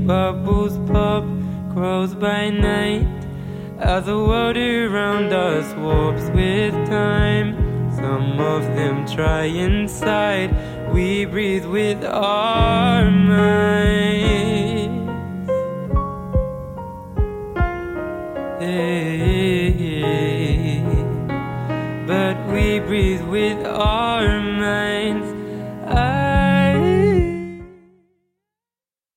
bubbles pop, grows by night, as the world around us warps with time. Some of them try inside, we breathe with our minds. But we breathe with our minds.